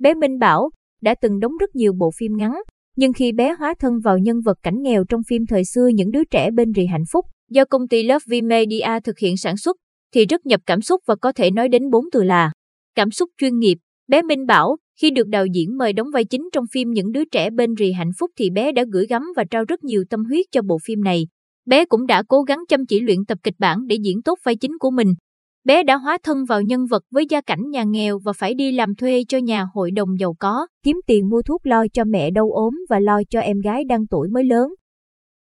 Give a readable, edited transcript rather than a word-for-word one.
Bé Minh Bảo đã từng đóng rất nhiều bộ phim ngắn, nhưng khi bé hóa thân vào nhân vật cảnh nghèo trong phim thời xưa Những đứa trẻ bên rì hạnh phúc, do công ty Lovely Media thực hiện sản xuất, thì rất nhập cảm xúc và có thể nói đến 4 từ là cảm xúc chuyên nghiệp. Bé Minh Bảo, khi được đạo diễn mời đóng vai chính trong phim Những đứa trẻ bên rì hạnh phúc thì bé đã gửi gắm và trao rất nhiều tâm huyết cho bộ phim này. Bé cũng đã cố gắng chăm chỉ luyện tập kịch bản để diễn tốt vai chính của mình. Bé đã hóa thân vào nhân vật với gia cảnh nhà nghèo và phải đi làm thuê cho nhà hội đồng giàu có, kiếm tiền mua thuốc lo cho mẹ đau ốm và lo cho em gái đang tuổi mới lớn.